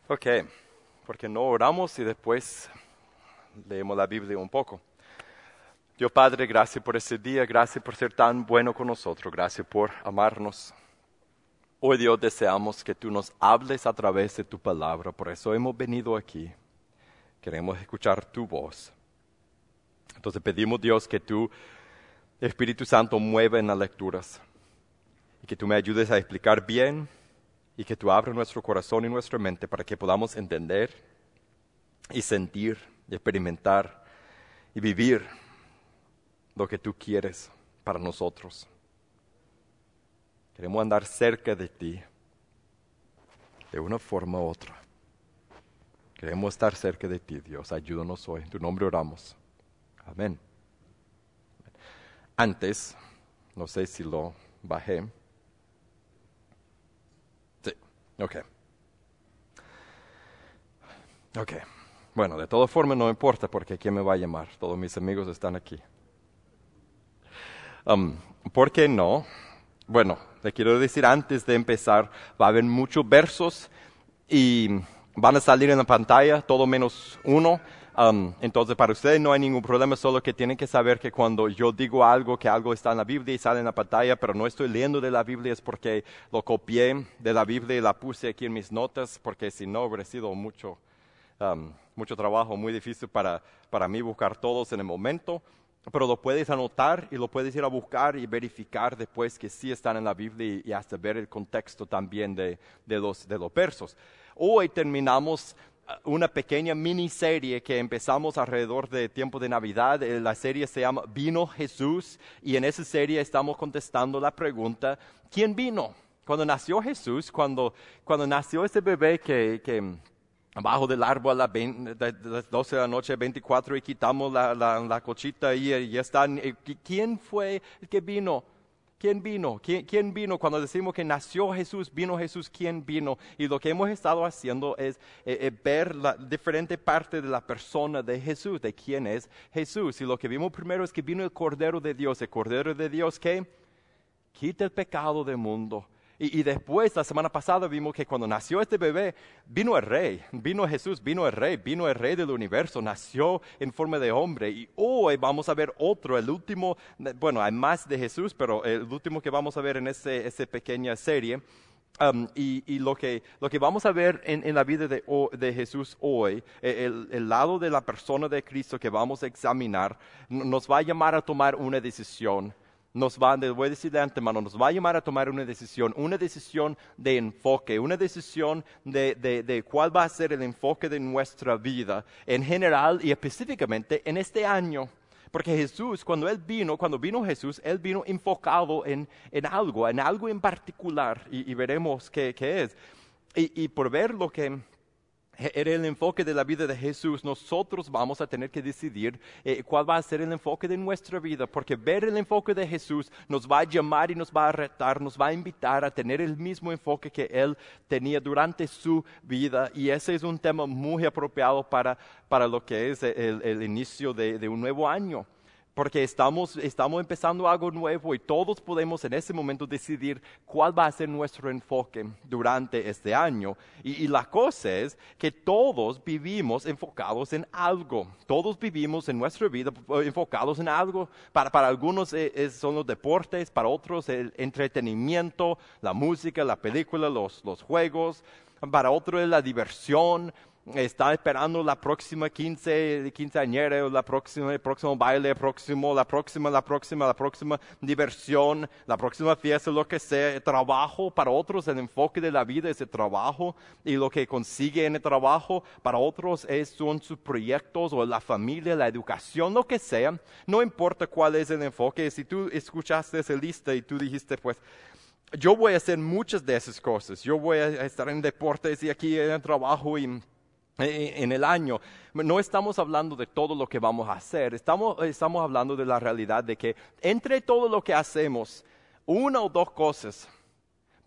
Ok, porque no oramos y después leemos la Biblia un poco. Dios Padre, gracias por ese día, gracias por ser tan bueno con nosotros, gracias por amarnos. Hoy Dios deseamos que tú nos hables a través de tu palabra, por eso hemos venido aquí. Queremos escuchar tu voz. Entonces pedimos Dios que tu Espíritu Santo mueva en las lecturas y que tú me ayudes a explicar bien y que tú abras nuestro corazón y nuestra mente para que podamos entender y sentir y experimentar y vivir lo que tú quieres para nosotros. Queremos andar cerca de ti de una forma u otra. Queremos estar cerca de ti, Dios. Ayúdanos hoy. En tu nombre oramos. Amén. Antes, no sé si lo bajé. Sí, ok. Bueno, de todas formas no importa porque ¿quién me va a llamar? Todos mis amigos están aquí. ¿Por qué no? Bueno, le quiero decir antes de empezar, va a haber muchos versos y van a salir en la pantalla, todo menos uno. Entonces para ustedes no hay ningún problema, solo que tienen que saber que cuando yo digo algo, que algo está en la Biblia y sale en la pantalla, pero no estoy leyendo de la Biblia, es porque lo copié de la Biblia y la puse aquí en mis notas, porque si no hubiera sido mucho trabajo, muy difícil para mí buscar todos en el momento. Pero lo puedes anotar y lo puedes ir a buscar y verificar después que sí están en la Biblia y hasta ver el contexto también de los versos. Hoy terminamos una pequeña miniserie que empezamos alrededor de tiempo de Navidad. La serie se llama Vino Jesús y en esa serie estamos contestando la pregunta, ¿quién vino? Cuando nació Jesús, cuando nació ese bebé que abajo del árbol a las 12 de la noche, 24, y quitamos la cochita y ya están. ¿Quién fue el que vino? ¿Quién vino? ¿Quién vino? Cuando decimos que nació Jesús, vino Jesús, ¿quién vino? Y lo que hemos estado haciendo es ver la diferente parte de la persona de Jesús, de quién es Jesús. Y lo que vimos primero es que vino el Cordero de Dios que quita el pecado del mundo. Y después, la semana pasada, vimos que cuando nació este bebé, vino el rey, vino Jesús, vino el rey del universo, nació en forma de hombre. Y hoy vamos a ver otro, el último, bueno, hay más de Jesús, pero el último que vamos a ver en esa pequeña serie. Y lo que vamos a ver en la vida de Jesús hoy, el lado de la persona de Cristo que vamos a examinar, nos va a llamar a tomar una decisión. Les voy a decir de antemano, nos va a llamar a tomar una decisión de enfoque, una decisión de cuál va a ser el enfoque de nuestra vida en general y específicamente en este año. Porque Jesús, cuando vino Jesús, Él vino enfocado en algo en particular y veremos qué es. Y por ver lo que era el enfoque de la vida de Jesús, nosotros vamos a tener que decidir cuál va a ser el enfoque de nuestra vida, porque ver el enfoque de Jesús nos va a llamar y nos va a retar, nos va a invitar a tener el mismo enfoque que Él tenía durante su vida, y ese es un tema muy apropiado para lo que es el inicio de un nuevo año. Porque estamos empezando algo nuevo y todos podemos en ese momento decidir cuál va a ser nuestro enfoque durante este año. Y la cosa es que todos vivimos enfocados en algo. Todos vivimos en nuestra vida enfocados en algo. Para algunos son los deportes, para otros el entretenimiento, la música, la película, los juegos. Para otros es la diversión. Está esperando la próxima quinceañera, el próximo baile, la próxima diversión, la próxima fiesta, lo que sea. El trabajo, para otros el enfoque de la vida es el trabajo y lo que consigue en el trabajo. Para otros son sus proyectos o la familia, la educación, lo que sea. No importa cuál es el enfoque. Si tú escuchaste esa lista y tú dijiste, pues, yo voy a hacer muchas de esas cosas. Yo voy a estar en deportes y aquí en el trabajo y en el año. No estamos hablando de todo lo que vamos a hacer, estamos hablando de la realidad de que entre todo lo que hacemos, una o dos cosas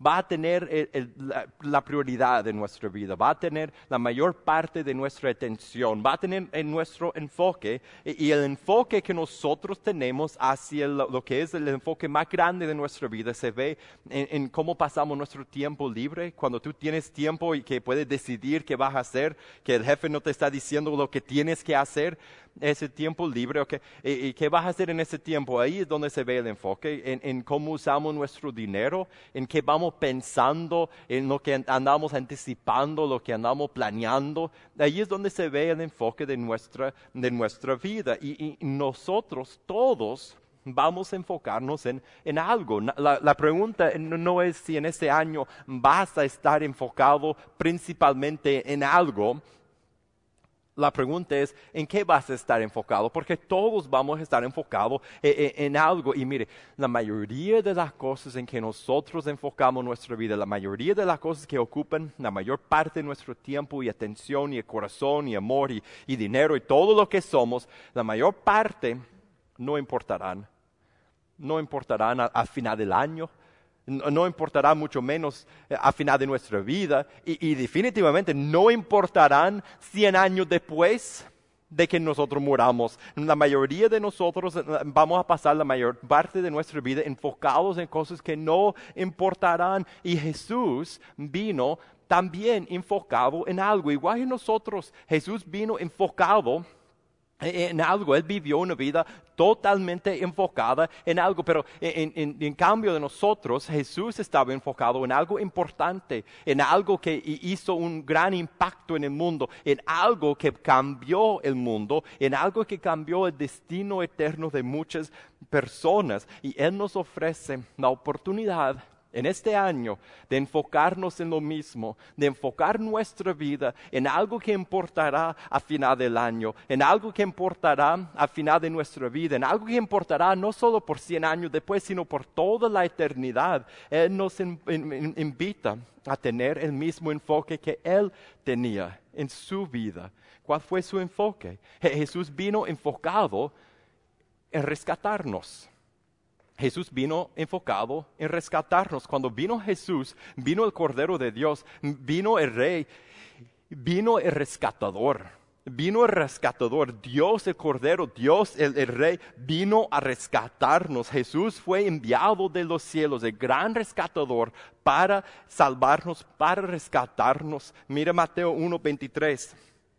va a tener la prioridad de nuestra vida, va a tener la mayor parte de nuestra atención, va a tener en nuestro enfoque, y el enfoque que nosotros tenemos hacia lo que es el enfoque más grande de nuestra vida se ve en cómo pasamos nuestro tiempo libre. Cuando tú tienes tiempo y que puedes decidir qué vas a hacer, que el jefe no te está diciendo lo que tienes que hacer, ese tiempo libre, okay. ¿Y qué vas a hacer en ese tiempo? Ahí es donde se ve el enfoque, en cómo usamos nuestro dinero, en qué vamos pensando, en lo que andamos anticipando, lo que andamos planeando. Ahí es donde se ve el enfoque de nuestra vida. Y nosotros todos vamos a enfocarnos en algo. La pregunta no es si en este año vas a estar enfocado principalmente en algo. La pregunta es, ¿en qué vas a estar enfocado? Porque todos vamos a estar enfocados en algo. Y mire, la mayoría de las cosas en que nosotros enfocamos nuestra vida, la mayoría de las cosas que ocupan la mayor parte de nuestro tiempo y atención y corazón y amor y dinero y todo lo que somos, la mayor parte no importarán. No importarán al final del año. No importará mucho menos a final de nuestra vida y definitivamente no importarán 100 años después de que nosotros muramos. La mayoría de nosotros vamos a pasar la mayor parte de nuestra vida enfocados en cosas que no importarán, y Jesús vino también enfocado en algo. Igual que nosotros, Jesús vino enfocado en algo. Él vivió una vida totalmente enfocada en algo, pero en cambio de nosotros, Jesús estaba enfocado en algo importante, en algo que hizo un gran impacto en el mundo, en algo que cambió el mundo, en algo que cambió el destino eterno de muchas personas. Y Él nos ofrece la oportunidad en este año de enfocarnos en lo mismo, de enfocar nuestra vida en algo que importará a final del año, en algo que importará a final de nuestra vida, en algo que importará no solo por 100 años después, sino por toda la eternidad. Él nos invita a tener el mismo enfoque que Él tenía en su vida. ¿Cuál fue su enfoque? Jesús vino enfocado en rescatarnos. Jesús vino enfocado en rescatarnos. Cuando vino Jesús, vino el Cordero de Dios, vino el Rey, vino el rescatador. Vino el rescatador, Dios el Cordero, Dios el Rey, vino a rescatarnos. Jesús fue enviado de los cielos, el gran rescatador, para salvarnos, para rescatarnos. Mira Mateo 1:23.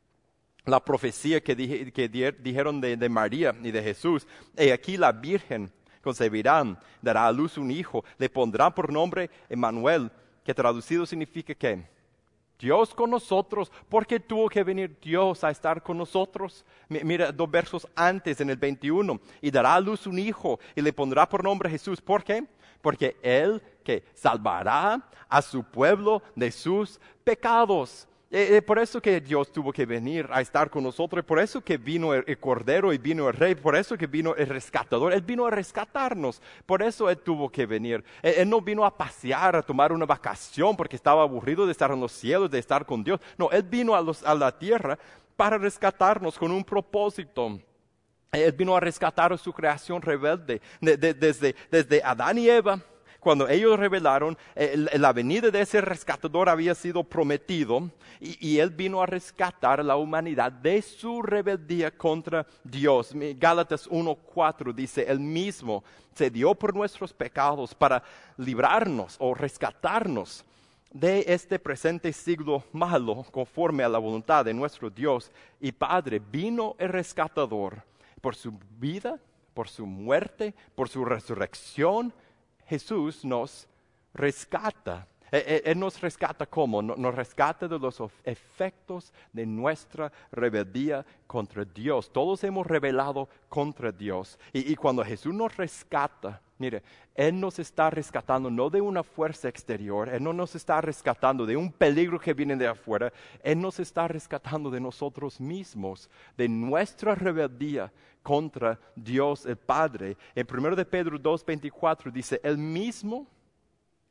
La profecía que dijeron de María y de Jesús. He aquí la Virgen concebirán, dará a luz un hijo, le pondrán por nombre Emmanuel, que traducido significa ¿qué? Dios con nosotros. ¿Por qué tuvo que venir Dios a estar con nosotros? Mira 2 versos antes, en el 21, y dará a luz un hijo y le pondrá por nombre Jesús. ¿Por qué? Porque Él que salvará a su pueblo de sus pecados. Por eso que Dios tuvo que venir a estar con nosotros, por eso que vino el Cordero y vino el Rey, por eso que vino el rescatador. Él vino a rescatarnos, por eso Él tuvo que venir. Él no vino a pasear, a tomar una vacación porque estaba aburrido de estar en los cielos, de estar con Dios. No, Él vino a la tierra para rescatarnos con un propósito. Él vino a rescatar a su creación rebelde, desde Adán y Eva. Cuando ellos rebelaron, la venida de ese rescatador había sido prometido y Él vino a rescatar a la humanidad de su rebeldía contra Dios. Gálatas 1:4 dice, Él mismo se dio por nuestros pecados para librarnos o rescatarnos de este presente siglo malo, conforme a la voluntad de nuestro Dios y Padre. Vino el rescatador por su vida, por su muerte, por su resurrección. Jesús nos rescata. Él nos rescata ¿cómo? Nos rescata de los efectos de nuestra rebeldía contra Dios. Todos hemos rebelado contra Dios. Y cuando Jesús nos rescata, mire, Él nos está rescatando no de una fuerza exterior, Él no nos está rescatando de un peligro que viene de afuera, Él nos está rescatando de nosotros mismos, de nuestra rebeldía contra Dios el Padre. En 1 de Pedro 2:24 dice, Él mismo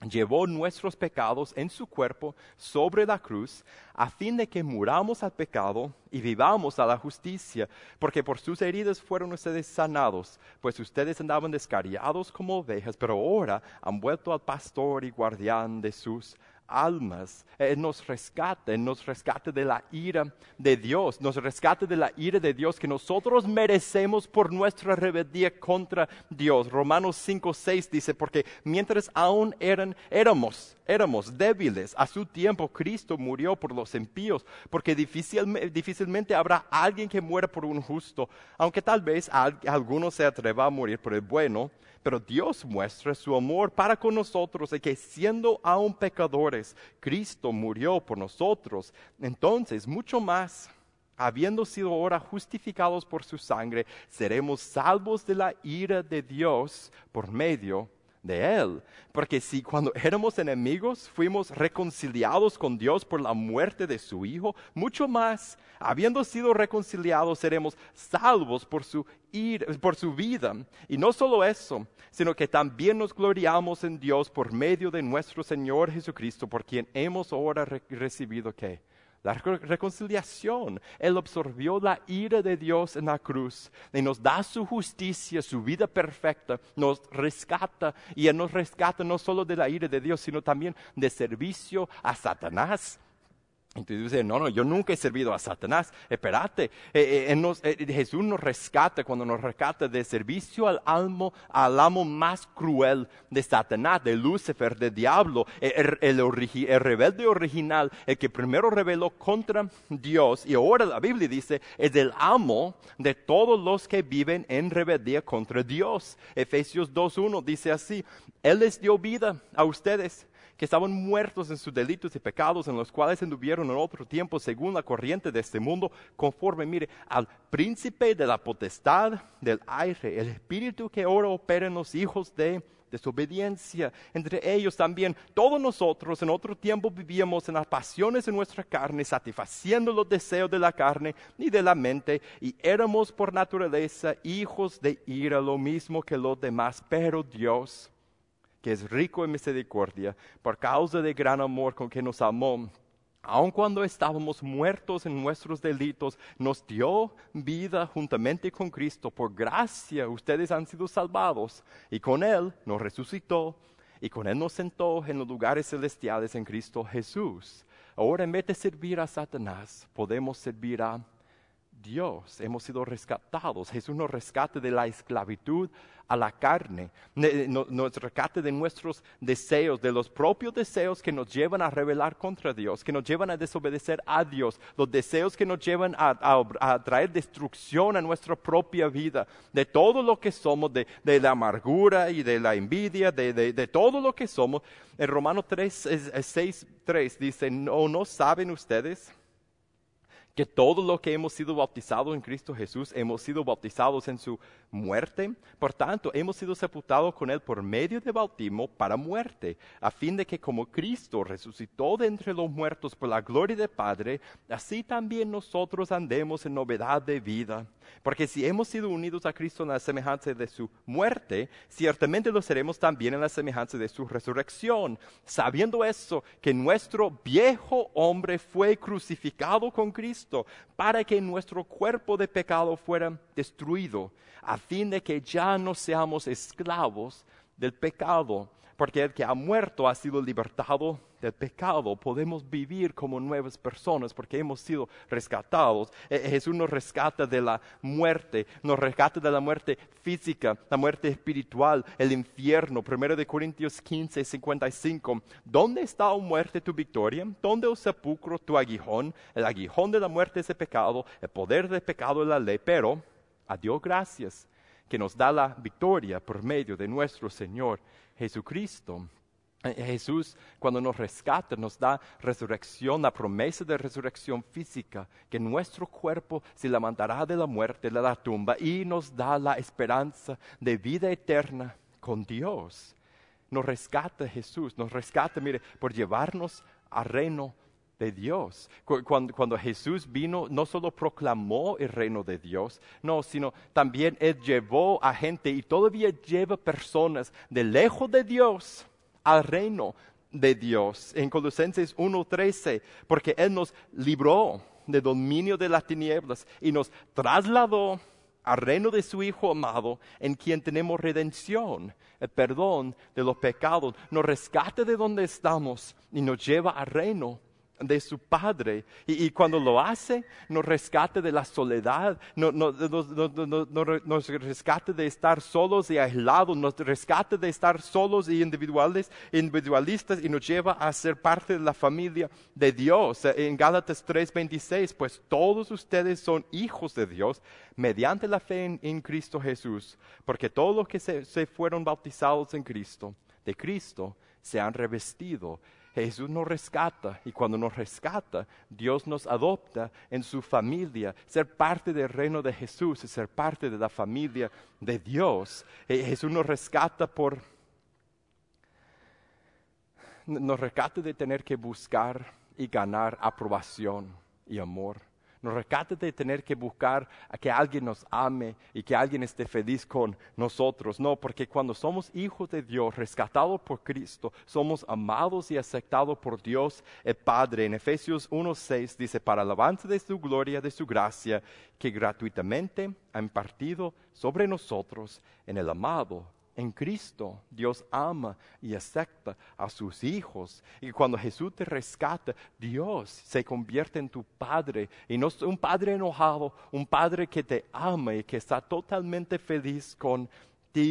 llevó nuestros pecados en su cuerpo sobre la cruz, a fin de que muramos al pecado y vivamos a la justicia, porque por sus heridas fueron ustedes sanados, pues ustedes andaban descarriados como ovejas, pero ahora han vuelto al pastor y guardián de sus almas. Él nos rescata de la ira de Dios, nos rescata de la ira de Dios que nosotros merecemos por nuestra rebeldía contra Dios. Romanos 5:6 dice, porque mientras aún éramos débiles, a su tiempo Cristo murió por los impíos, porque difícilmente habrá alguien que muera por un justo, aunque tal vez alguno se atreva a morir por el bueno. Pero Dios muestra su amor para con nosotros, de que siendo aún pecadores, Cristo murió por nosotros. Entonces, mucho más, habiendo sido ahora justificados por su sangre, seremos salvos de la ira de Dios por medio de Él. Porque si cuando éramos enemigos fuimos reconciliados con Dios por la muerte de su Hijo, mucho más, habiendo sido reconciliados, seremos salvos por su vida. Y no solo eso, sino que también nos gloriamos en Dios por medio de nuestro Señor Jesucristo, por quien hemos ahora recibido ¿qué? La reconciliación. Él absorbió la ira de Dios en la cruz y nos da su justicia, su vida perfecta, nos rescata, y Él nos rescata no solo de la ira de Dios, sino también de servicio a Satanás. Entonces dice, no, yo nunca he servido a Satanás. Espérate, Jesús nos rescata, cuando nos rescata de servicio al amo más cruel de Satanás, de Lucifer, de diablo, el rebelde original, el que primero rebeló contra Dios, y ahora la Biblia dice, es el amo de todos los que viven en rebeldía contra Dios. Efesios 2:1 dice así, Él les dio vida a ustedes, que estaban muertos en sus delitos y pecados, en los cuales anduvieron en otro tiempo según la corriente de este mundo, conforme, al príncipe de la potestad del aire, el espíritu que ahora opera en los hijos de desobediencia. Entre ellos también todos nosotros en otro tiempo vivíamos en las pasiones de nuestra carne, satisfaciendo los deseos de la carne y de la mente, y éramos por naturaleza hijos de ira, lo mismo que los demás. Pero Dios, que es rico en misericordia, por causa del gran amor con que nos amó, aun cuando estábamos muertos en nuestros delitos, nos dio vida juntamente con Cristo. Por gracia ustedes han sido salvados, y con Él nos resucitó, y con Él nos sentó en los lugares celestiales en Cristo Jesús. Ahora, en vez de servir a Satanás, podemos servir a Dios. Hemos sido rescatados. Jesús nos rescata de la esclavitud a la carne, nos rescata de nuestros deseos, de los propios deseos que nos llevan a rebelar contra Dios, que nos llevan a desobedecer a Dios, los deseos que nos llevan a traer destrucción a nuestra propia vida, de todo lo que somos, de la amargura y de la envidia, de todo lo que somos. En Romanos 6:3 dice, ¿no saben ustedes que todo lo que hemos sido bautizados en Cristo Jesús, hemos sido bautizados en su muerte? Por tanto, hemos sido sepultados con Él por medio de bautismo para muerte, a fin de que como Cristo resucitó de entre los muertos por la gloria del Padre, así también nosotros andemos en novedad de vida. Porque si hemos sido unidos a Cristo en la semejanza de su muerte, ciertamente lo seremos también en la semejanza de su resurrección, sabiendo eso, que nuestro viejo hombre fue crucificado con Cristo, para que nuestro cuerpo de pecado fuera destruido, a fin de que ya no seamos esclavos del pecado, porque el que ha muerto ha sido libertado del pecado. Podemos vivir como nuevas personas porque hemos sido rescatados. Jesús nos rescata de la muerte, nos rescata de la muerte física, la muerte espiritual, el infierno. 1 Corintios 15:55. ¿Dónde está, oh muerte, tu victoria? ¿Dónde, oh sepulcro, tu aguijón? El aguijón de la muerte es el pecado, el poder del pecado es la ley, pero a Dios gracias, que nos da la victoria por medio de nuestro Señor Jesucristo. Jesús, cuando nos rescata, nos da resurrección, la promesa de resurrección física, que nuestro cuerpo se levantará de la muerte, de la tumba, y nos da la esperanza de vida eterna con Dios. Nos rescata Jesús, nos rescata, por llevarnos al reino de Dios. Cuando Jesús vino, no solo proclamó el reino de Dios, no, sino también Él llevó a gente, y todavía lleva personas de lejos de Dios al reino de Dios. En Colosenses 1:13, porque Él nos libró del dominio de las tinieblas y nos trasladó al reino de su Hijo amado, en quien tenemos redención, el perdón de los pecados, nos rescata de donde estamos y nos lleva al reino de su Padre. Y cuando lo hace, nos rescata de la soledad, nos rescata de estar solos y aislados, nos rescata de estar solos y individualistas y nos lleva a ser parte de la familia de Dios. En Gálatas 3:26, pues todos ustedes son hijos de Dios mediante la fe en Cristo Jesús, porque todos los que se fueron bautizados en Cristo, de Cristo, se han revestido. Jesús nos rescata, y cuando nos rescata, Dios nos adopta en su familia. Ser parte del reino de Jesús es ser parte de la familia de Dios. Jesús nos rescata de tener que buscar y ganar aprobación y amor. Nos rescata de tener que buscar a que alguien nos ame y que alguien esté feliz con nosotros. No, porque cuando somos hijos de Dios, rescatados por Cristo, somos amados y aceptados por Dios el Padre. En Efesios 1:6 dice, para alabanza de su gloria, de su gracia, que gratuitamente ha impartido sobre nosotros en el amado. En Cristo, Dios ama y acepta a sus hijos. Y cuando Jesús te rescata, Dios se convierte en tu Padre. Y no es un Padre enojado, un Padre que te ama y que está totalmente feliz contigo.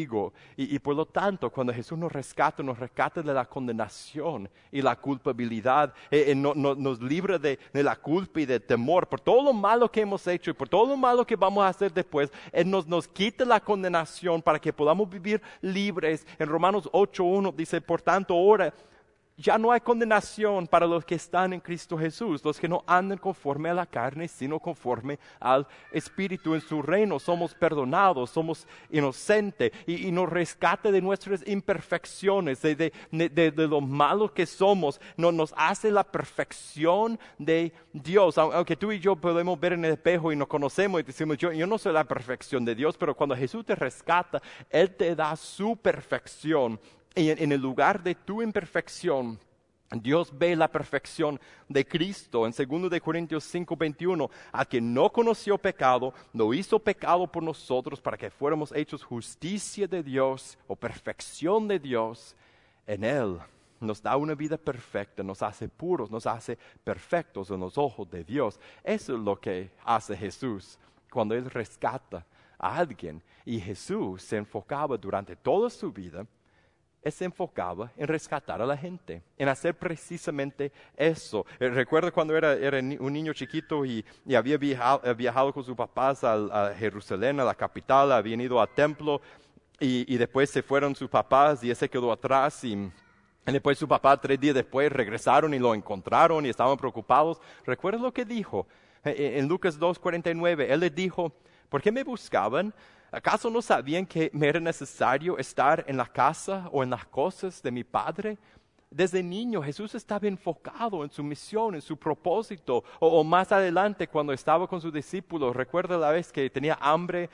Y por lo tanto, cuando Jesús nos rescata de la condenación y la culpabilidad. Nos libra de la culpa y del temor por todo lo malo que hemos hecho y por todo lo malo que vamos a hacer después. Él nos quita la condenación para que podamos vivir libres. En Romanos 8:1 dice, por tanto, ahora ya no hay condenación para los que están en Cristo Jesús, los que no andan conforme a la carne, sino conforme al Espíritu. En su reino somos perdonados, somos inocentes y nos rescata de nuestras imperfecciones, de lo malos que somos. Nos hace la perfección de Dios. Aunque tú y yo podemos ver en el espejo y nos conocemos y decimos, yo no soy la perfección de Dios, pero cuando Jesús te rescata, Él te da su perfección. Y en el lugar de tu imperfección, Dios ve la perfección de Cristo. En 2 de Corintios 5:21, al que no conoció pecado, lo hizo pecado por nosotros para que fuéramos hechos justicia de Dios o perfección de Dios en Él. Nos da una vida perfecta, nos hace puros, nos hace perfectos en los ojos de Dios. Eso es lo que hace Jesús cuando Él rescata a alguien. Y Jesús se enfocaba durante toda su vida, Él se enfocaba en rescatar a la gente, en hacer precisamente eso. Recuerdo cuando era un niño chiquito y había viajado con sus papás a Jerusalén, a la capital, habían ido al templo y después se fueron sus papás y él se quedó atrás y después su papá 3 días después regresaron y lo encontraron y estaban preocupados. ¿Recuerda lo que dijo? En Lucas 2:49, Él les dijo, ¿por qué me buscaban? ¿Acaso no sabían que me era necesario estar en la casa o en las cosas de mi Padre? Desde niño Jesús estaba enfocado en su misión, en su propósito. O más adelante cuando estaba con sus discípulos, recuerda la vez que tenía hambre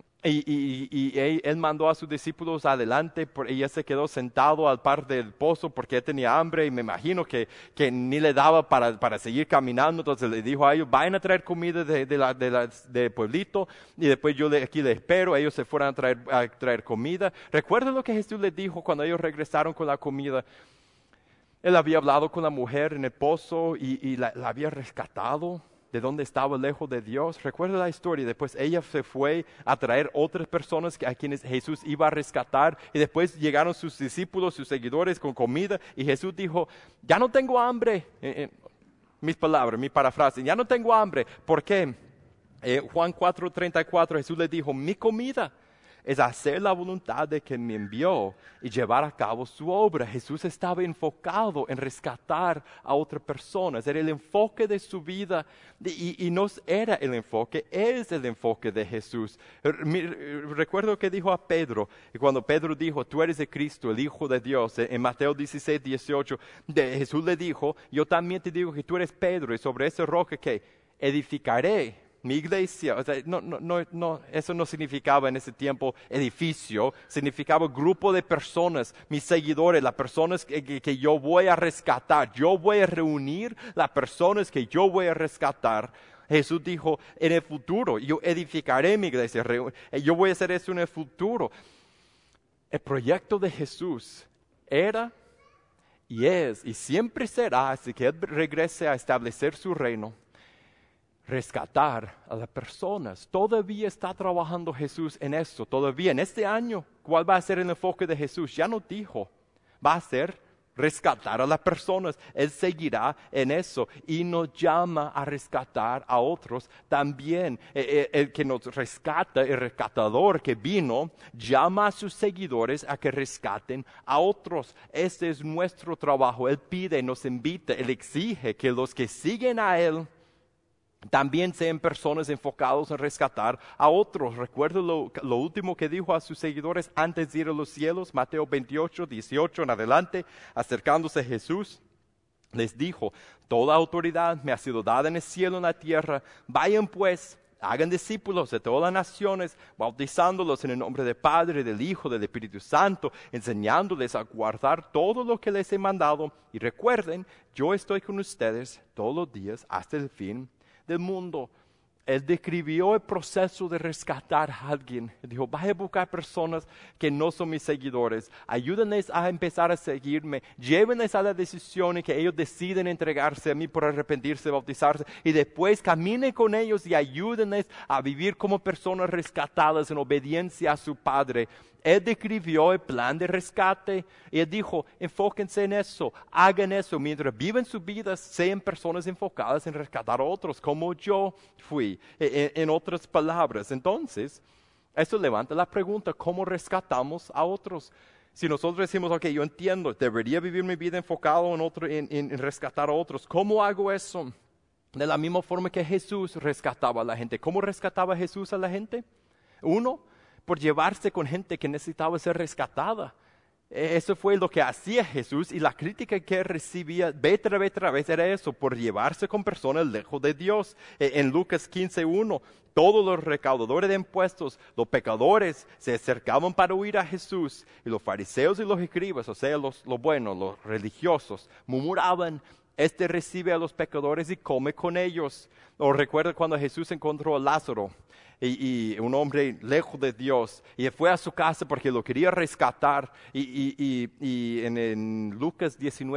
y él mandó a sus discípulos adelante y él se quedó sentado al par del pozo porque él tenía hambre y me imagino que ni le daba para seguir caminando. Entonces le dijo a ellos, vayan a traer comida de pueblito y después yo aquí les espero. Ellos se fueron a traer comida. ¿Recuerda lo que Jesús les dijo cuando ellos regresaron con la comida? Él había hablado con la mujer en el pozo y la había rescatado de donde estaba lejos de Dios. Recuerda la historia. Después ella se fue a traer otras personas a quienes Jesús iba a rescatar. Y después llegaron sus discípulos, sus seguidores con comida. Y Jesús dijo, ya no tengo hambre. Mis palabras, mi parafrase. Ya no tengo hambre. ¿Por qué? Juan 4:34, Jesús le dijo, mi comida es hacer la voluntad de quien me envió y llevar a cabo su obra. Jesús estaba enfocado en rescatar a otras personas. Era el enfoque de su vida y no era el enfoque, es el enfoque de Jesús. Recuerdo que dijo a Pedro, y cuando Pedro dijo, tú eres el Cristo, el Hijo de Dios, en Mateo 16:18, Jesús le dijo, yo también te digo que tú eres Pedro y sobre esa roca que edificaré mi iglesia. O sea, eso no significaba en ese tiempo edificio, significaba grupo de personas, mis seguidores, las personas que yo voy a rescatar. Yo voy a reunir las personas que yo voy a rescatar. Jesús dijo, en el futuro, yo edificaré mi iglesia, yo voy a hacer eso en el futuro. El proyecto de Jesús era y es y siempre será, así que Él regrese a establecer su reino, rescatar a las personas. Todavía está trabajando Jesús en eso, todavía en este año. ¿Cuál va a ser el enfoque de Jesús? Ya nos dijo, va a ser rescatar a las personas. Él seguirá en eso y nos llama a rescatar a otros también. El que nos rescata, el rescatador que vino, llama a sus seguidores a que rescaten a otros. Este es nuestro trabajo. Él pide, nos invita, Él exige que los que siguen a Él también sean personas enfocadas en rescatar a otros. Recuerdo lo último que dijo a sus seguidores antes de ir a los cielos, Mateo 28, 18 en adelante, acercándose a Jesús. Les dijo, toda autoridad me ha sido dada en el cielo y en la tierra. Vayan pues, hagan discípulos de todas las naciones, bautizándolos en el nombre del Padre, del Hijo, del Espíritu Santo, enseñándoles a guardar todo lo que les he mandado. Y recuerden, yo estoy con ustedes todos los días hasta el fin del mundo. Él describió el proceso de rescatar a alguien. Él dijo, vaya a buscar personas que no son mis seguidores. Ayúdenles a empezar a seguirme. Llévenles a la decisión en que ellos deciden entregarse a mí por arrepentirse, bautizarse. Y después caminen con ellos y ayúdenles a vivir como personas rescatadas en obediencia a su Padre. Él describió el plan de rescate y Él dijo, enfóquense en eso, hagan eso, mientras viven sus vidas, sean personas enfocadas en rescatar a otros, como yo fui, en otras palabras. Entonces, eso levanta la pregunta, ¿cómo rescatamos a otros? Si nosotros decimos, ok, yo entiendo, debería vivir mi vida enfocado en rescatar a otros, ¿cómo hago eso? De la misma forma que Jesús rescataba a la gente. ¿Cómo rescataba Jesús a la gente? Uno, por llevarse con gente que necesitaba ser rescatada. Eso fue lo que hacía Jesús y la crítica que él recibía vez tras vez era eso, por llevarse con personas lejos de Dios. En Lucas 15:1, todos los recaudadores de impuestos, los pecadores, se acercaban para oír a Jesús y los fariseos y los escribas, o sea, los buenos, los religiosos, murmuraban, este recibe a los pecadores y come con ellos. O recuerda cuando Jesús encontró a Lázaro y un hombre lejos de Dios y fue a su casa porque lo quería rescatar y en Lucas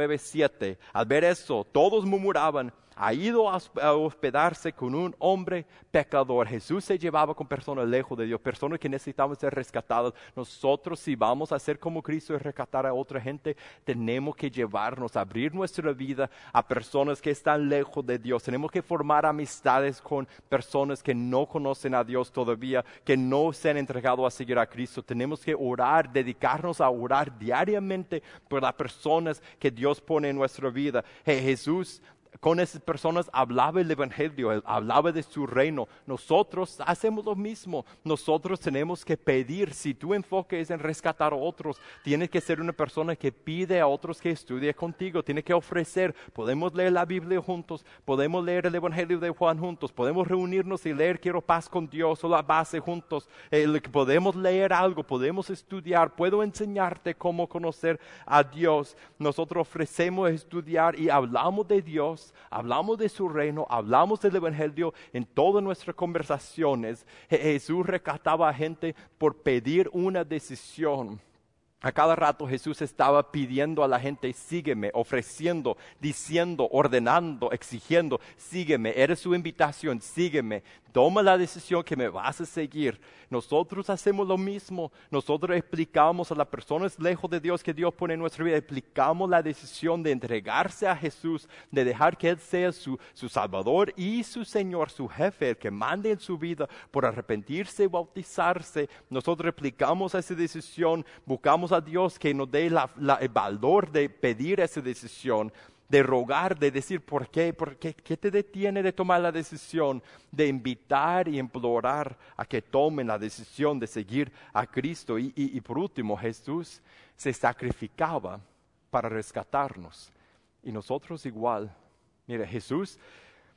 19:7, al ver eso, todos murmuraban, ha ido a hospedarse con un hombre pecador. Jesús se llevaba con personas lejos de Dios, personas que necesitaban ser rescatadas. Nosotros, si vamos a ser como Cristo y rescatar a otra gente, tenemos que llevarnos, abrir nuestra vida a personas que están lejos de Dios. Tenemos que formar amistades con personas que no conocen a Dios todavía, que no se han entregado a seguir a Cristo. Tenemos que orar, dedicarnos a orar diariamente por las personas que Dios pone en nuestra vida. Jesús con esas personas hablaba el Evangelio, él hablaba de su reino. Nosotros hacemos lo mismo. Nosotros tenemos que pedir. Si tu enfoque es en rescatar a otros, tienes que ser una persona que pide a otros que estudie contigo. Tienes que ofrecer. Podemos leer la Biblia juntos. Podemos leer el Evangelio de Juan juntos. Podemos reunirnos y leer Quiero paz con Dios o la base juntos. Podemos leer algo. Podemos estudiar. Puedo enseñarte cómo conocer a Dios. Nosotros ofrecemos estudiar y hablamos de Dios. Hablamos de su reino, hablamos del Evangelio en todas nuestras conversaciones. Jesús rescataba a gente por pedir una decisión. A cada rato Jesús estaba pidiendo a la gente, sígueme, ofreciendo, diciendo, ordenando, exigiendo, sígueme, eres su invitación, sígueme. Toma la decisión que me vas a seguir. Nosotros hacemos lo mismo. Nosotros explicamos a las personas lejos de Dios que Dios pone en nuestra vida. Explicamos la decisión de entregarse a Jesús, de dejar que Él sea su Salvador y su Señor, su jefe, el que mande en su vida por arrepentirse y bautizarse. Nosotros explicamos esa decisión, buscamos a Dios que nos dé el valor de pedir esa decisión, de rogar, de decir ¿por qué? ¿Qué te detiene de tomar la decisión? De invitar y implorar a que tomen la decisión de seguir a Cristo. Y por último, Jesús se sacrificaba para rescatarnos. Y nosotros igual. Mira, Jesús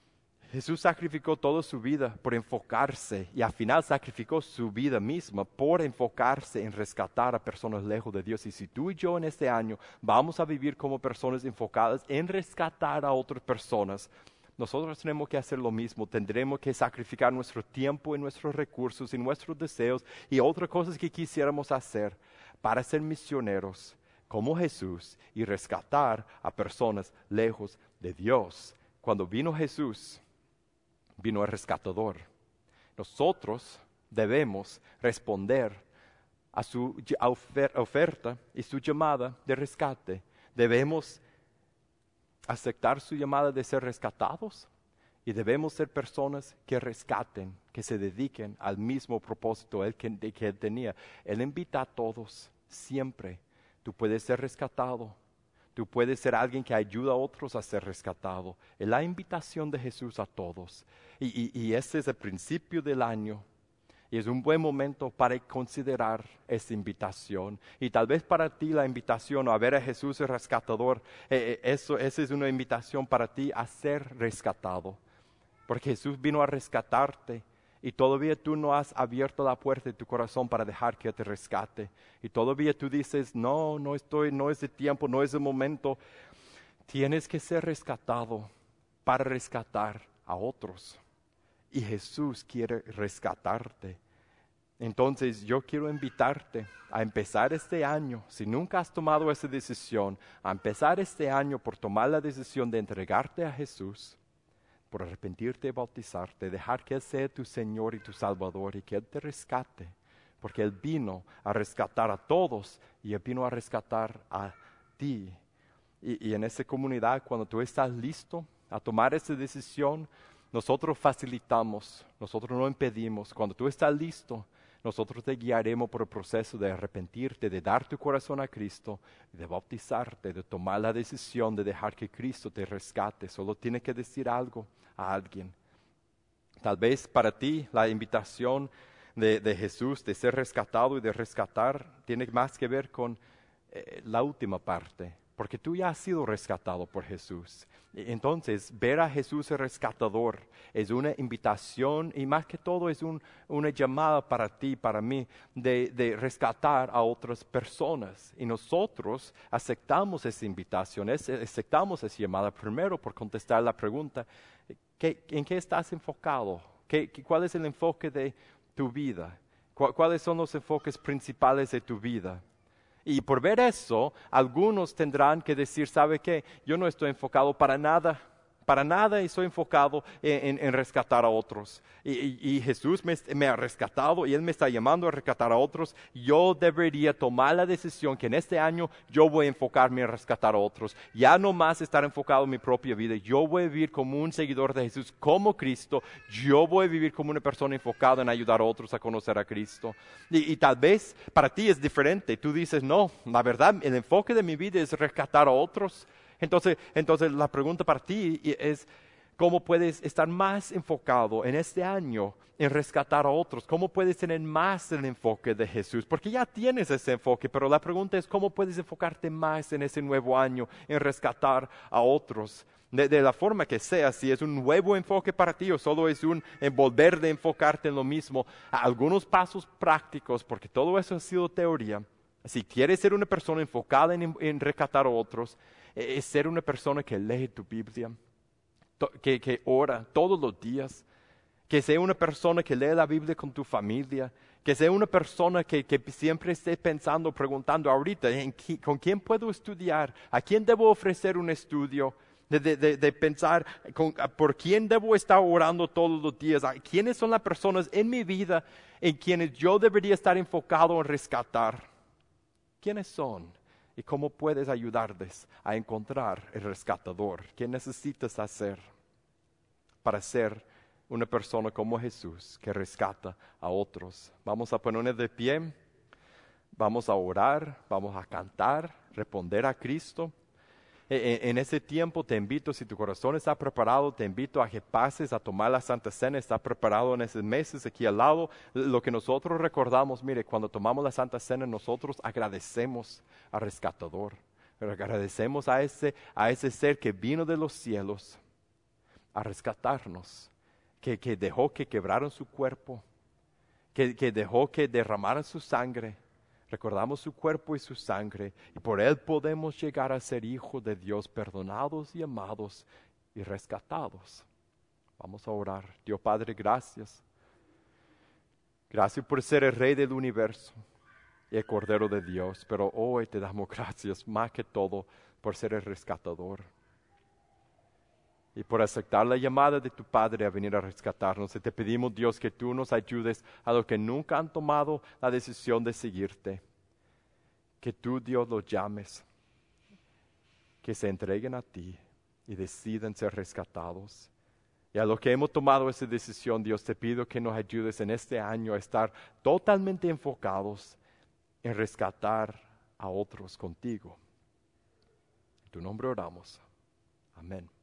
Jesús sacrificó toda su vida por enfocarse y al final sacrificó su vida misma por enfocarse en rescatar a personas lejos de Dios. Y si tú y yo en este año vamos a vivir como personas enfocadas en rescatar a otras personas, nosotros tenemos que hacer lo mismo. Tendremos que sacrificar nuestro tiempo y nuestros recursos y nuestros deseos y otras cosas que quisiéramos hacer para ser misioneros como Jesús y rescatar a personas lejos de Dios. Cuando vino Jesús, vino el rescatador. Nosotros debemos responder a su oferta y su llamada de rescate. Debemos aceptar su llamada de ser rescatados y debemos ser personas que rescaten, que se dediquen al mismo propósito que él tenía. Él invita a todos, siempre. Tú puedes ser rescatado. Tú puedes ser alguien que ayuda a otros a ser rescatado. Es la invitación de Jesús a todos. Y este es el principio del año. Y es un buen momento para considerar esta invitación. Y tal vez para ti la invitación a ver a Jesús el rescatador, esa es una invitación para ti a ser rescatado. Porque Jesús vino a rescatarte. Y todavía tú no has abierto la puerta de tu corazón para dejar que te rescate. Y todavía tú dices, no es el tiempo, no es el momento. Tienes que ser rescatado para rescatar a otros. Y Jesús quiere rescatarte. Entonces yo quiero invitarte a empezar este año, si nunca has tomado esa decisión, a empezar este año por tomar la decisión de entregarte a Jesús, por arrepentirte y bautizarte, dejar que Él sea tu Señor y tu Salvador y que Él te rescate, porque Él vino a rescatar a todos y Él vino a rescatar a ti. Y en esa comunidad, cuando tú estás listo a tomar esa decisión, nosotros facilitamos, nosotros no impedimos. Cuando tú estás listo, nosotros te guiaremos por el proceso de arrepentirte, de dar tu corazón a Cristo, de bautizarte, de tomar la decisión de dejar que Cristo te rescate. Solo tienes que decir algo a alguien. Tal vez para ti la invitación de Jesús de ser rescatado y de rescatar tiene más que ver con la última parte. Porque tú ya has sido rescatado por Jesús. Entonces, ver a Jesús el rescatador es una invitación y más que todo es una llamada para ti, para mí, de rescatar a otras personas. Y nosotros aceptamos esa invitación, aceptamos esa llamada primero por contestar la pregunta, ¿en qué estás enfocado? ¿Cuál es el enfoque de tu vida? ¿Cuáles son los enfoques principales de tu vida? Y por ver eso, algunos tendrán que decir, ¿sabe qué? Yo no estoy enfocado para nada y estoy enfocado en rescatar a otros. Y Jesús me ha rescatado y Él me está llamando a rescatar a otros. Yo debería tomar la decisión que en este año yo voy a enfocarme en rescatar a otros. Ya no más estar enfocado en mi propia vida. Yo voy a vivir como un seguidor de Jesús, como Cristo. Yo voy a vivir como una persona enfocada en ayudar a otros a conocer a Cristo. Y tal vez para ti es diferente. Tú dices, no, la verdad, el enfoque de mi vida es rescatar a otros. Entonces la pregunta para ti es, ¿cómo puedes estar más enfocado en este año en rescatar a otros? ¿Cómo puedes tener más el enfoque de Jesús? Porque ya tienes ese enfoque, pero la pregunta es, ¿cómo puedes enfocarte más en ese nuevo año en rescatar a otros? De la forma que sea, si es un nuevo enfoque para ti o solo es un volver de enfocarte en lo mismo. Algunos pasos prácticos, porque todo eso ha sido teoría. Si quieres ser una persona enfocada en rescatar a otros, es ser una persona que lee tu Biblia, que ora todos los días, que sea una persona que lee la Biblia con tu familia, que sea una persona que siempre esté pensando, preguntando ahorita, ¿con quién puedo estudiar? ¿A quién debo ofrecer un estudio? De pensar por quién debo estar orando todos los días, quiénes son las personas en mi vida en quienes yo debería estar enfocado en rescatar. ¿Quiénes son? ¿Y cómo puedes ayudarles a encontrar el rescatador? ¿Qué necesitas hacer para ser una persona como Jesús que rescata a otros? Vamos a ponernos de pie, vamos a orar, vamos a cantar, responder a Cristo. En ese tiempo te invito, si tu corazón está preparado, te invito a que pases a tomar la Santa Cena. Está preparado en esos meses aquí al lado. Lo que nosotros recordamos, mire, cuando tomamos la Santa Cena, nosotros agradecemos al rescatador. Agradecemos a ese ser que vino de los cielos a rescatarnos, que dejó que quebraran su cuerpo, que dejó que derramaran su sangre. Recordamos su cuerpo y su sangre, y por Él podemos llegar a ser hijos de Dios, perdonados y amados y rescatados. Vamos a orar. Dios Padre, gracias. Gracias por ser el Rey del universo y el Cordero de Dios, pero hoy te damos gracias más que todo por ser el rescatador. Y por aceptar la llamada de tu Padre a venir a rescatarnos. Y te pedimos, Dios, que tú nos ayudes a los que nunca han tomado la decisión de seguirte. Que tú, Dios, los llames, que se entreguen a ti y decidan ser rescatados. Y a los que hemos tomado esa decisión, Dios, te pido que nos ayudes en este año a estar totalmente enfocados en rescatar a otros contigo. En tu nombre oramos. Amén.